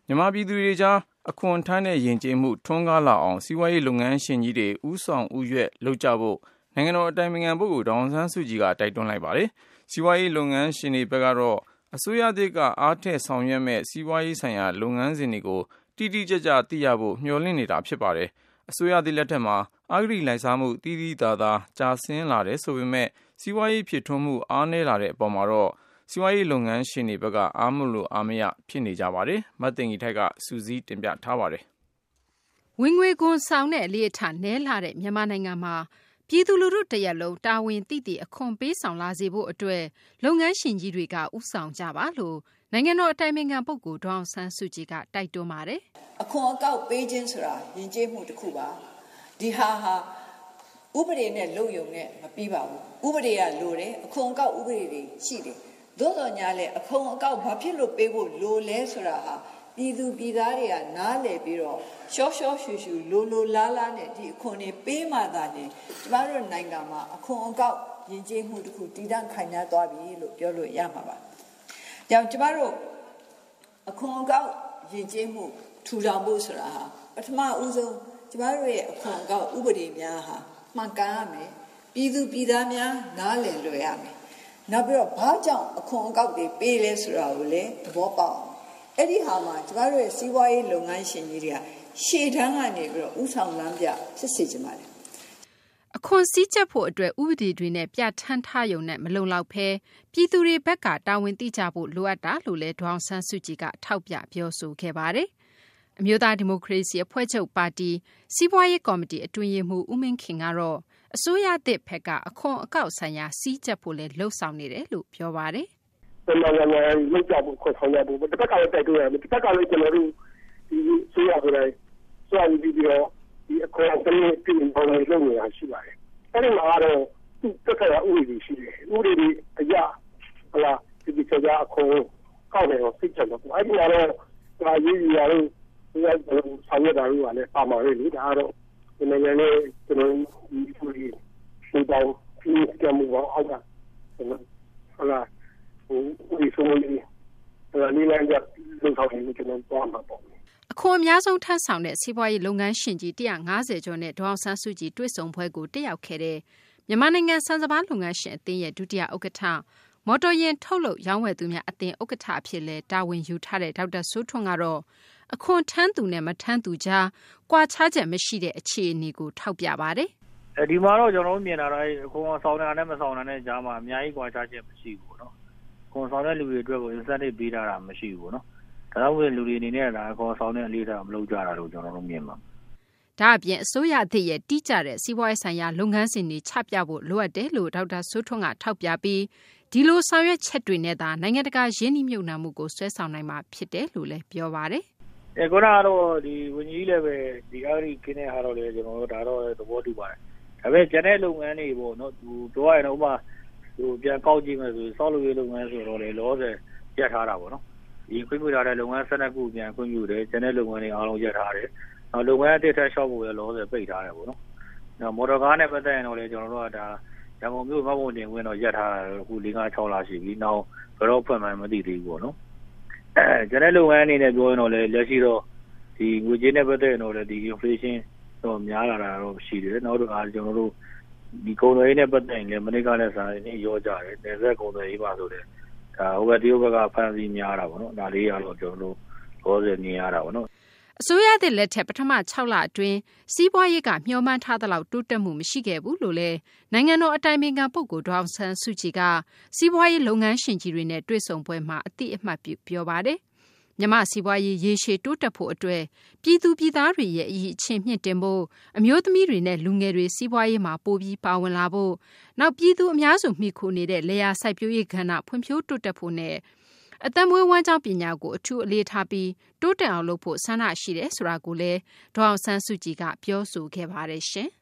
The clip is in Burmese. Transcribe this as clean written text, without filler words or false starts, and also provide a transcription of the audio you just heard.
မြန်မာပြည်သူတွေကြားအခွန်ထမ်းတဲ့ယဉ်ကျေးမှုထွန်းကားလာအောင်စီးပွားရေးလုပ်ငန်းရှင်ကြီးတွေဦးဆောင်ဦးရွက်လုပ်ကြဖို့နိုင်ငံတော်အတိုင်ပင်ခံပုဂ္ဂိုလ်ဒေါ်အောင်ဆန်းစုကြည်ကတိုက်တွန်းလိုက်ပါတယ်။စီးပွားရေးလုပ်ငန်းရှင်တွေဘက်ကတော့အစိုးရသစ်ကအားထည့်ဆောင်ရွက်မဲ့စီးပွားရေးဆိုင်ရာလုပ်ငန်းစဉ်တွေကိုတိတိကျကျသိရဖို့မျှော်လင့်နေတာဖြစ်ပါတယ်။အစိုးရသစ်လက်ထက်မှာအဂတိလိုက်စားမှုတိတိသာသာကျဆင်းလာတယ်ဆိုပေမဲ့စီးပွားရေးဖြစ်ထွန်းမှုအားနည်းလာတဲ့အပေါ်မှာတော့စီးပွားရေးလုပ်ငန်းရှင်တွေဘက်ကအားမလို့အားမရဖြစ်နေကြပါတယ်။မတ်တင်ကြီးထိုက်ကစူးစီးတင်ပြထားပါတယ်။ဝင်ငွေခွန်ဆောင်တဲ့အလေးအထားနည်းလာတဲ့မြန်မာနိုင်ငံမှာပြည်သူလူထုတရက်လုံးတာဝန်သိသိအခွန်ပေးဆောင်လာစေဖို့အတွက်လုပ်ငန်းရှင်ကြီးတွေကဥဆောင်ကြပါလို့နိုင်ငံတော်အတိုင်ပင်ခံပုဂ္ဂိုလ်ဒေါ်အောင်ဆန်းစုကြည်ကတိုက်တွန်းပါတယ်။အခွန်အကောက်ပေးခြင်းဆိုတာယဉ်ကျေးမှုတစ်ခုပါ။ဒီဟာဥပဒေနဲ့လုပ်ရုံနဲ့မပြီးပါဘူး။ဥပဒေကလိုတယ်အခွန်အကောက်ဥပဒေတွေရှိတယ်။သို့တော်ညာလဲအခွန်အကောက်ဘာဖြစ်လို့ပေးဖို့လိုလဲဆိုတာဟာပြည်သူပြည်သားတွေကနားလည်ပြီးတော့ရှော့ရှော့ရှူရှူလိုလားလားနဲ့ဒီအခွန်တွေပေးမှသာလေကျမတို့နိုင်ငံမှာအခွန်အကောက်ယဉ်ကျေးမှုတစ်ခုတည်တံ့ခိုင်မြဲသွားပြီလို့ပြောလို့ရမှာပါ။ကြောင့်ကျမတို့အခွန်အကောက်ယဉ်ကျေးမှုထူထောင်ဖို့ဆိုတာဟာပထမဦးဆုံးကျမတို့ရဲ့အခွန်အကောက်ဥပဒေများဟာမှန်ကန်ရမယ်ပြည်သူပြည်သားများနားလည်လွယ်ရမယ်နောက်ပြီးတော့ဘာကြောင့်အခွန်အကောက်တွေပေးလဲဆိုတာကိုလည်းသဘောပေါက်အောင်အဲ့ဒီဟာမှာကျမတို့ရဲ့စီးပွားရေးလုပ်ငန်းရှင်ကြီးတွေကရှေ့တန်းကနေပြီးတော့ဥဆောင်လမ်းပြဖြစ်စေချင်ပါတယ်အခွန်စည်းကြပ်ဖို့အတွက်ဥပဒေတွေနဲ့ပြဋ္ဌာန်းထားရုံနဲ့မလုံလောက်ဘဲပြည်သူတွေဘက်ကတာဝန်သိကြဖို့လိုအပ်တာလို့လည်းဒေါအောင်ဆန်းစုကြည်ကထောက်ပြပြောဆိုခဲ့ပါတယ်အမျိုးသားဒီမိုကရေစီအဖွဲ့ချုပ်ပါတီစီးပွားရေးကော်မတီအတွင်းရေးမှူးဦးမင်းခင်ကတော့အစိုးရသစ်ဘက်ကအခွန်အကောက်ဆိုင်ရာစည်းကြပ်ဖို့လည်းလှုံ့ဆော်နေတယ်လို့ပြောပါတယ်။လောက်ကြဖို့ခွန်ဆောင်ရဖို့တစ်ခါလည်းတိုက်တွန်းရတယ်တစ်ခါလည်းကျွန်တော်တို့ဒီဆိုရဆိုတိုင်းစွာပြီးပြီးတော့ဒီအခွန်အကောက်ပြည်ပေါ်မှာလုပ်နေတာရှိပါတယ်။အဲဒီမှာတော့သူ့တက်ခါဥပဒေရှိတယ်။ဥပဒေတွေအရဟလာဒီစကားအခွန်ကောက်တယ်ကိုသိချင်တော့အဲဒီမှာတော့ဒါရေးရလို့ဒီကဆောင်ရတာလို့လည်းပါမှာလေဒါတော့ဒီနိုင်ငံနဲ့ကျွန်တော်ဒီလိုဒီပေါင်းဒီကမှုပေါင်းအောက်ကဟလာဒီဆိုလို့ဒီလည်းကြလုံဆောင်နေကျွန်တော်သွားမှာပေါ့အခွန်အများဆုံးထမ်းဆောင်တဲ့စီးပွားရေးလုပ်ငန်းရှင်ကြီး150ကျော်နဲ့ဒေါအောင်ဆန်းစုကြည်တွေ့ဆုံပွဲကိုတက်ရောက်ခဲ့တဲ့မြန်မာနိုင်ငံစံစဘာလုပ်ငန်းရှင်အသင်းရဲ့ဒုတိယဥက္ကဋ္ဌမော်တော်ယာဉ်ထုတ်လုပ်ရောင်းဝယ်သူများအသင်းဥက္ကဋ္ဌအဖြစ်လဲတာဝန်ယူထားတဲ့ဒေါက်တာစိုးထွန်းကတော့အခွန်ထမ်းသူနဲ့မထမ်းသူကြားကွာခြားချက်မရှိတဲ့အခြေအနေကိုထောက်ပြပါတယ်ဒီမှာတော့ကျွန်တော်တို့မြင်တာတော့အခွန်ဆောင်တာနဲ့မဆောင်တာနဲ့ကြားမှာအများကြီးကွာခြားချက်မရှိဘူးပေါ့နော်အခွန်ဆောင်တဲ့လူတွေအတွက်ကို incentive ပေးတာမရှိဘူးပေါ့နော်ဒါကြောင့်လူတွေအနေနဲ့ဒါအခွန်ဆောင်တဲ့အလေးထားမလုပ်ကြတာလို့ကျွန်တော်တို့မြင်ပါဒါအပြင်အစိုးရအသစ်ရဲ့တိကျတဲ့စီးပွားရေးဆိုင်ရာလုပ်ငန်းစဉ်တွေချပြဖို့လိုအပ်တယ်လို့ဒေါက်တာစိုးထွန်းကထောက်ပြပြီးဒီလိုဆောင်ရွက်ချက်တွေနဲ့သာနိုင်ငံတကာရင်းနှီးမြှုပ်နှံမှုကိုဆွဲဆောင်နိုင်မှာဖြစ်တယ်လို့လည်းပြောပါတယ်ခုနကတော့ဒီဝန်ကြီးလည်းပဲဒီအဂရိကင်းတဲ့ဟာတော့လေကျွန်တော်တို့ဒါတော့သဘောတူပါတယ်ဒါပေမဲ့ကျန်တဲ့လုပ်ငန်းတွေပေါ့နော်သူပြောရရင်ဥပမာသူပြန်ကောက်ကြည့်မယ်ဆိုစောက်လုပ်ရေးလုပ်ငန်းဆိုတော့လေလောဆယ်ပြတ်ထားတာပေါ့နော်ဒီခွင့်ပြုထားတဲ့လုပ်ငန်း12ခုပြန်ခွင့်ပြုတယ်ကျန်တဲ့လုပ်ငန်းတွေအားလုံးရပ်ထားတယ်နောက်လုပ်ငန်းအသစ်ထပ်လျှောက်ဖို့လည်းလောဆယ်ပိတ်ထားတယ်ပေါ့နော်နောက်မော်တော်ကားနဲ့ပတ်သက်ရင်တော့လေကျွန်တော်တို့ကဒါရန်ကုန်မြို့မှတ်ပုံတင်ခွင့်တော့ရပ်ထားတာအခု4-5-6လရှိပြီနောက်ဘယ်တော့ဖွင့်မှန်းမသိသေးဘူးပေါ့နော်ကျန်တဲ့လုပ်ငန်းအနေနဲ့ပြောရင်တော့လေလက်ရှိတော့ဒီငွေကြေးနဲ့ပတ်သက်ရင်တော့လေဒီ inflation တော့များလာတာတော့ရှိတယ်နောက်တော့ကျွန်တော်တို့ဒီကုန်သွယ်ရေးနဲ့ပတ်သက်ရင်လည်းမနစ်ကလည်းစာရင်းရောကြတယ်နယ်စပ်ကုန်သွယ်ရေးပါဆိုတဲ့ဒါဟိုဘက်တရုတ်ဘက်ကဖန်စီများတာပေါ့နော်ဒါလေးရတော့ကျွန်တော်တို့လောဆယ်မြင်ရတာပေါ့နော်အစိုးရသစ်လက်ထက်ပထမ6လအတွင်းစီးပွားရေးကမျှော်မှန်းထားသလောက်တိုးတက်မှုမရှိခဲ့ဘူးလို့လည်းနိုင်ငံတော်အတိုင်ပင်ခံပုဂ္ဂိုလ်ဒေါအောင်ဆန်းစုကြည်ကစီးပွားရေးလုပ်ငန်းရှင်ကြီးတွေနဲ့တွေ့ဆုံပွဲမှာအတိအမှတ်ပြုပြောပါတယ်မြန်မာစီးပွားရေးရေရှည်တိုးတက်ဖို့အတွက်ပြည်သူပြည်သားတွေရဲ့အရေးအချင်းမြင့်တင်ဖို့အမျိုးသမီးတွေနဲ့လူငယ်တွေစီးပွားရေးမှာပိုပြီးပါဝင်လာဖို့နောက်ပြည်သူအများစုမှီခိုနေတဲ့လယ်ယာစိုက်ပျိုးရေးကဏ္ဍဖွံ့ဖြိုးတိုးတက်ဖို့နဲ့အသက်မွေးဝမ်းကြောင်းပညာကိုအထူးအလေးထားပြီးတိုးတက်အောင်လုပ်ဖို့ဆန္ဒရှိတယ်ဆိုတာကိုလည်းဒေါအောင်ဆန်းစုကြည်ကပြောဆိုခဲ့ပါတယ်ရှင်